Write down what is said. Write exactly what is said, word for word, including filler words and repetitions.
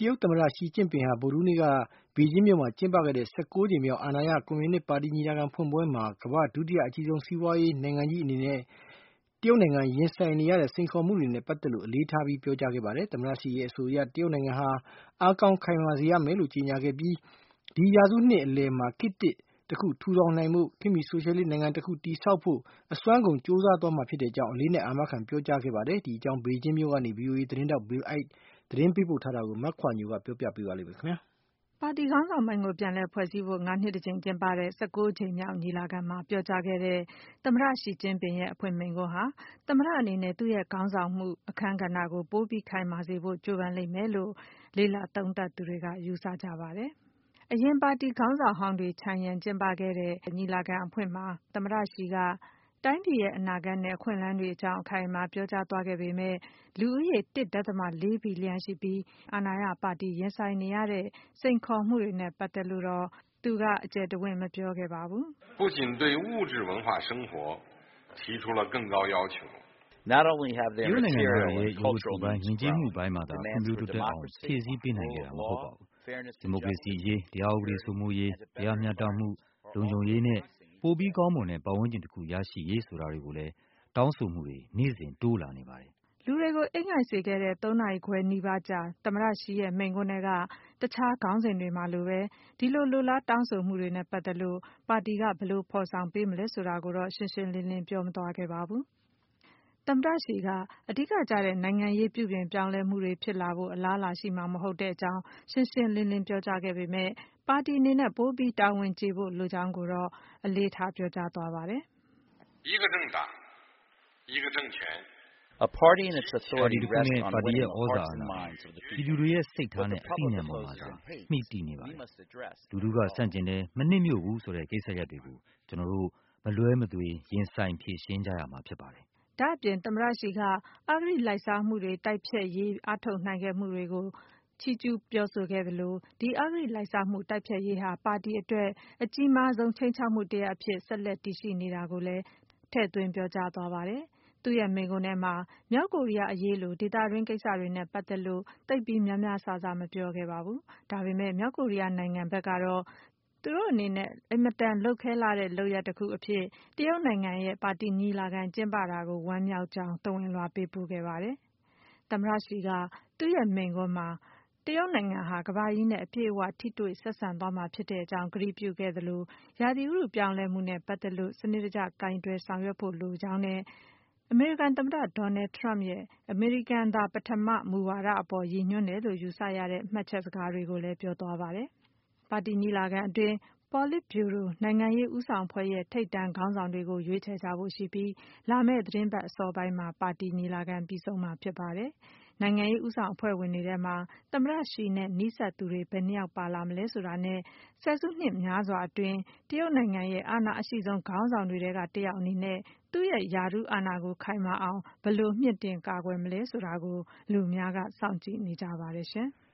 တရုတ်သမ္မတရှီကျင့်ပင်ဟာဗုဒ္ဓဟူးနေ့ကဘေကျင်းမြို့မှာကျင်းပခဲ့တဲ့ဆယ့်ကိုးကြိမ်မြောက်အာဏာရကွန်မြူနစ်ပါတီညီလာခံဖွင့်ပွဲမှာကမ္ဘာ့ဒုတိယအကြီးဆုံးစီးပွားရေးနိုင်ငံကြီးအနေနဲ့တရုတ်နိုင်ငံရင်ဆိုင်နေရတဲ့စိန်ခေါ်မှုတွေနဲ့ပတ်သက်လို့အလေးထားပြီးပြောကြားခဲ့ပါတယ်။ သမ္မတရှီရဲ့အဆိုအရတရုတ်နိုင်ငံဟာအားကောင်းခိုင်မာစေရမယ်လို့ကြေညာခဲ့ပြီးဒီရာစုနှစ်အလယ်မှာခေတ်သစ်တခုထူထောင်နိုင်ဖို့ခေတ်မီဆိုရှယ်လစ်နိုင်ငံတခုတည်ဆောက်ဖို့အစွမ်းကုန်ကြိုးစားသွားမှာဖြစ်ကြောင်းအလေးအနက်အာမခံပြောကြားခဲ့ပါတယ်။ ဒီအကြောင်းဘေကျင်းမြို့ကနေ ဗွီအိုအေသတင်းထောက် Bill Ide သတင်းပေးပို့ထားတာကိုမခွာညိုကပြောပြပေးပါလိမ့်မယ်။ပါတီခေါင်းဆောင်ပိုင်းကိုပြန်လည်ဖွဲ့စည်းဖို့ငါးနှစ်တကြိမ်ကျင်းပတဲ့ဆယ့်ကိုးကြိမ်မြောက်ညီလာခံမှာပြောကြားခဲ့တဲ့သမ္မတရှီကျင့်ပင်ရဲ့အဖွင့်မိန့်ခွန်းဟာသမ္မတအနေနဲ့သူ့ရဲ့ခေါင်းဆောင်မှုအခန်းကဏ္ဍကိုပိုပြီးခိုင်မာစေဖို့ကြိုးပမ်းလိမ့်မယ်လို့လေ့လာသုံးသပ်သူတွေကယူဆကြပါတယ်။ အရင်ပါတီခေါင်းဆောင်ဟောင်းတွေခြံရံကျင်းပခဲ့တဲ့ညီလာခံအဖွင့်မှာသမ္မတရှီကတိုင်းပြည်ရဲ့အနာဂတ်နဲ့အခွင့်အလမ်းတွေအကြောင်းအခိုင်အမာပြောကြားသွားခဲ့ပေမဲ့လူဦးရေ တစ်ဒသမ လေး ဘီလီယံရှိပြီးအာဏာရပါတီရင်ဆိုင်နေရတဲ့စိန်ခေါ်မှုတွေနဲ့ပတ်သက်လို့တော့သူကအကျယ်တဝင့်မပြောခဲ့ပါဘူး။不仅对物质文化生活提出了更高要求တရုတ်နိုင်ငံသားတွေရဲ့ရုပ်ဝတ္ထုပိုင်းယဉ်ကျေးမှုပိုင်းမှာသာဖွံ့ဖြိုးတိုးတက်အောင်ဖြည့်ဆည်းပေးနိုင်ခဲ့တာမဟုတ်ပါဘူး။ဒီမိုကရေစီရေးတရားဥပဒေစိုးမိုးရေးတရားမျှတမှုလုံခြုံရေးနဲ့ပိုပြီးကောင်းမွန်တဲ့ပတ်ဝန်းကျင်တခုရရှိရေးဆိုတာတွေကိုလည်းတောင်းဆိုမှုတွေနေ့စဉ်တိုးလာနေပါတယ်။လူတွေကိုအိပ်ငိုက်စေခဲ့တဲ့သုံးနာရီခွဲနီးပါးကြာသမ္မတရှီရဲ့မိန့်ခွန်းထဲကတခြားခေါင်းစဉ်တွေမှာလိုပဲဒီလိုလိုလားတောင်းဆိုမှုတွေနဲ့ပတ်သက်လို့ပါတီကဘယ်လိုဖော်ဆောင်ပေးမလဲဆိုတာကိုတော့ရှင်းရှင်းလင်းလင်းပြောမသွားခဲ့ပါဘူး။သမ္မတရှီကအဓိကကျတဲ့နိုင်ငံရေးပြုပြင်ပြောင်းလဲမှုတွေဖြစ်လာဖို့အလားအလာရှိမှာမဟုတ်ကြောင်းရှင်းရှင်းလင်းလင်းပြောကြားခဲ့ပေမဲ့ပါတီအနေနဲ့ပိုပြီးတာဝန်ကျေဖို့လိုကြောင်းကိုတော့အလေးထားပြောကြားသွားပါတယ်။一个政党一个政权ပါတီတစ်ခုနဲ့ပါတီရဲ့ဩဇာအာဏာပြည်သူတွေရဲ့စိတ်ထားနဲ့အသိဉာဏ်ပေါ်မှာသာမှီတည်နေပါတယ်။လူထုကဆန့်ကျင်တယ်မနှစ်မြို့ဘူးဆိုတဲ့ကိစ္စရပ်တွေကိုကျွန်တော်တို့မလွဲမသွေရင်ဆိုင်ဖြေရှင်းကြရမှာဖြစ်ပါတယ်။ဒါ့အပြင်သမ္မတရှီကအဂတိလိုက်စားမှုတွေတိုက်ဖျက်ရေးအားထုတ်နိုင်ခဲ့မှုတွေကိုချီးကျူးပြောဆိုခဲ့သလိုဒီအဂတိလိုက်စားမှုတိုက်ဖျက်ရေးဟာပါတီအတွက်အကြီးမားဆုံးခြိမ်းခြောက်မှုတရပ်အဖြစ်ဆက်လက်တည်ရှိနေတာကိုလည်းထည့်သွင်းပြောကြားသွားပါတယ်။သူ့ရဲ့မိန့်ခွန်းထဲမှာမြောက်ကိုရီးယားအရေးလိုဒေသတွင်းကိစ္စတွေနဲ့ပတ်သက်လို့သိပ်ပြီးများများစားစားမပြောခဲ့ပါဘူး။ဒါပေမဲ့မြောက်ကိုရီးယားနိုင်ငံဘက်ကတော့သူတို့အနေနဲ့အင်မတန်လုပ်ခဲလှတဲ့လုပ်ရပ်တခုအဖြစ်တရုတ်နိုင်ငံရဲ့ပါတီညီလာခံကျင်းပတာကိုဝမ်းမြောက်ကြောင်းသဝဏ်လွှာပေးပို့ခဲ့ပါတယ်။သမ္မတရှီကသူ့ရဲ့မိန့်ခွန်းမှာတရုတ်နိုင်ငံဟာကမ္ဘာကြီးနဲ့အပြည့်အဝထိတွေ့ဆက်ဆံသွားမှာဖြစ်ကြောင်းကတိပြုခဲ့သလိုရာသီဥတုပြောင်းလဲမှုနဲ့ပတ်သက်လို့စနစ်တကျကိုင်တွယ်ဆောင်ရွက်ဖို့လိုကြောင်းနဲ့အမေရိကန်သမ္မတဒေါ်နယ်ထရမ့်ရဲ့အမေရိကန်သာပထမမူဝါဒအပေါ်ရည်ညွှန်းတယ်လို့ယူဆရတဲ့မှတ်ချက်စကားတွေကိုလည်းပြောသွားပါတယ်။ပါတီညီလာခံအတွင်းပေါ်လစ်ဗျူရိုနိုင်ငံရေးဦးဆောင်အဖွဲ့ရဲ့ထိပ်တန်းခေါင်းဆောင်တွေကိုရွေးချယ်ကြဖို့ရှိပြီးလာမယ့်သီတင်းပတ်အစောပိုင်းမှာပါတီညီလာခံပြီးဆုံးမှာဖြစ်ပါတယ်။နိုင်ငံရေးဦးဆောင်အဖွဲ့ဝင်တွေထဲမှာသမ္မတရှီနဲ့နီးစပ်သူတွေဘယ်နှစ်ယောက်ပါလာမလဲဆိုတာနဲ့ဆယ်စုနှစ်များစွာအတွင်းတရုတ်နိုင်ငံရဲ့အာဏာအရှိဆုံးခေါင်းဆောင်တွေထဲကတယောက်အနေနဲ့သူ့ရဲ့ရာထူးအာဏာကိုခိုင်မာအောင်ဘယ်လိုမြှင့်တင်ကာကွယ်မလဲဆိုတာကိုလူအများကစောင့်ကြည့်နေကြပါတယ်ရှင်။